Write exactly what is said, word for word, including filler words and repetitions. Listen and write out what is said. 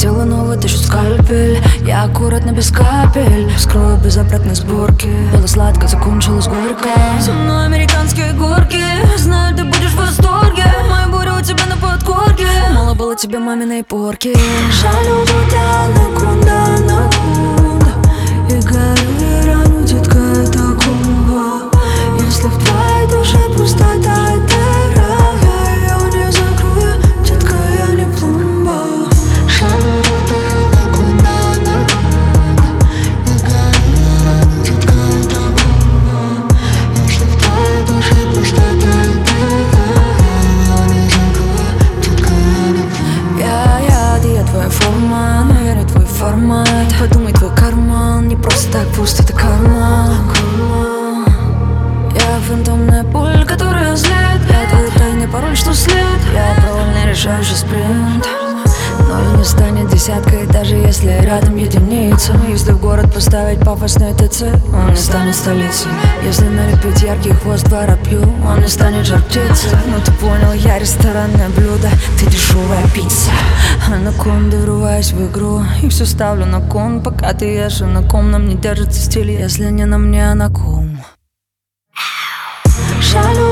Тело новое, тащу скальпель. Я аккуратно без капель скрою без обратной сборки. Было сладко, закончилось горько. Со мной американские горки. Знаю, ты будешь в восторге. Моя буря у тебя на подкорке. Мало было тебе маминой порки. Жалю тебя на кунда, на кунда. И горю, и раню, детка, это кумба. Если в твоей душе пустота, это дыра, я ее не закрою, детка, я не пломба. Жалю тебя на кунда, на кунда. И горю, и раню, детка, это кумба. Если в твоей душе пустота, это дыра, я ее не закрою, детка, я не пломба. Я, я, ты, я твоя форма, но я не твой формат. Подумай, твой карман не просто так пуст, это карма. Я фантомная боль, которая злит. Я твой тайный пароль, что след. Я провальный решающий спринт. Ноль не станет десяткой, даже если рядом единица. Если в город поставить пафосный ТЦ, он не станет столицей. Если налепить яркий хвост воробью, он не станет жар птицей. Ну ты понял, я ресторанное блюдо, ты дешевая пицца. Анаконда, врываюсь в игру и все ставлю на кон. Пока ты ешь, а на ком нам не держится стиль, если не на мне, а на ком. Жалю